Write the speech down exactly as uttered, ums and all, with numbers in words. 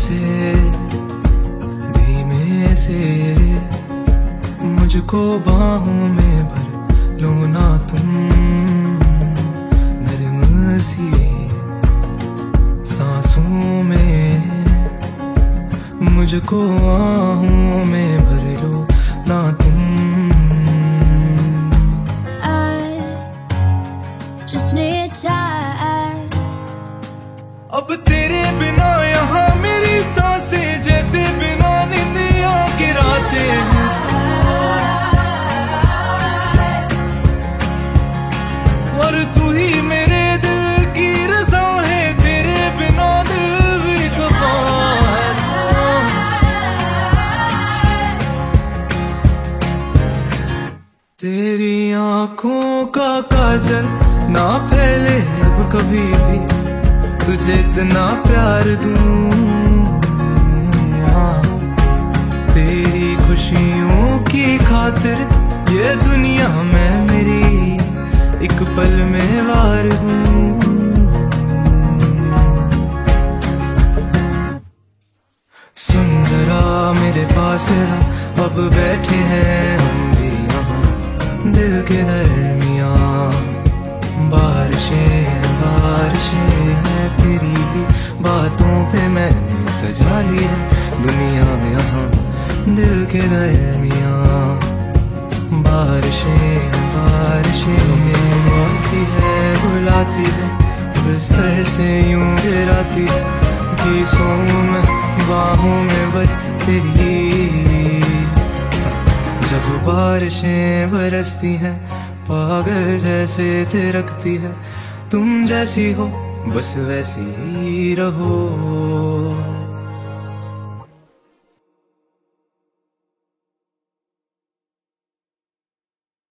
से धीमे से मुझको बाहों में भर लो ना तुम, नरम सी सांसों में मुझको आहों में भर लो ना तुम। Just need time. अब तेरे बिना यहाँ मेरी सांसें जैसे बिना निंदिया की रातें हैं। और तू ही मेरे दिल की रज़ा है, तेरे बिना दिल भी खफा है। तेरी आँखों का काजल ना फैले अब कभी भी, तुझे इतना प्यार दूं। तेरी खुशियों की खातिर ये दुनिया में मेरी एक पल में वार दूं। सुन जरा मेरे पास आ, अब बैठे हैं हम भी यहाँ दिल के दरमियाँ। बारिशें बारिशें हैं तेरी ही बातों पे मैंने सजा ली है दुनिया यहाँ दिल के दरमियाँ। बारिशें बारिशें आती है बुलाती है, बिस्तर से यूं गिराती है, गीसों में बाहों में बस तेरी। जब बारिशें बरसती हैं पागल जैसे थिरकती है, तुम जैसी हो बस वैसी ही रहो।